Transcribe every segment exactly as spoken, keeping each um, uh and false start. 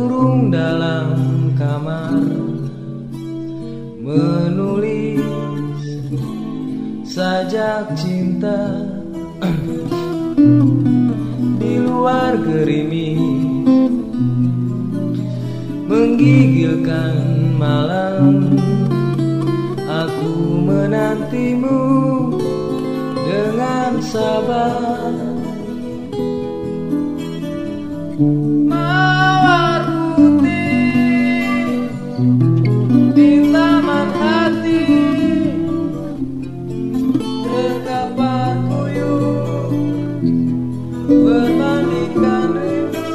Terkurung dalam kamar, menulis sajak cinta. Di luar gerimis menggigilkan malam, aku menantimu dengan sabar. Mawar putih di taman hati, terkapar kuyup berbandingkan rindu,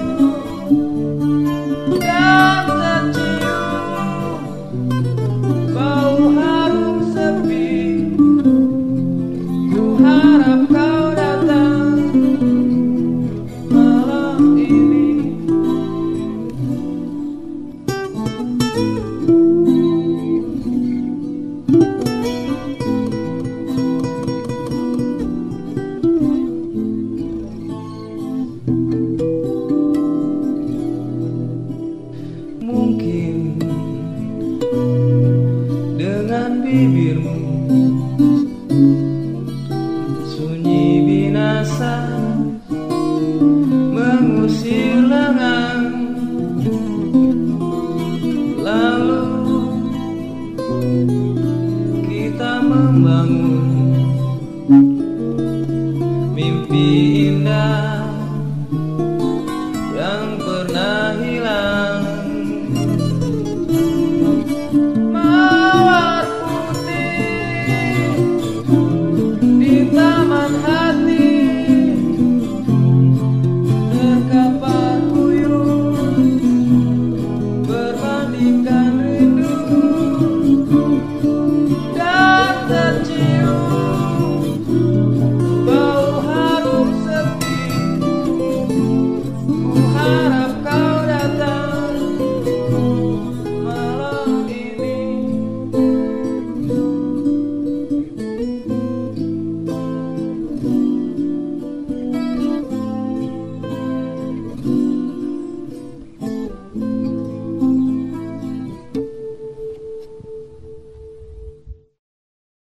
dan tercium bau harum sepi. Ku harap kau datang malam ini. Mungkin dengan bibirmu sunyi binasa mengusir lengan, lalu kita membangun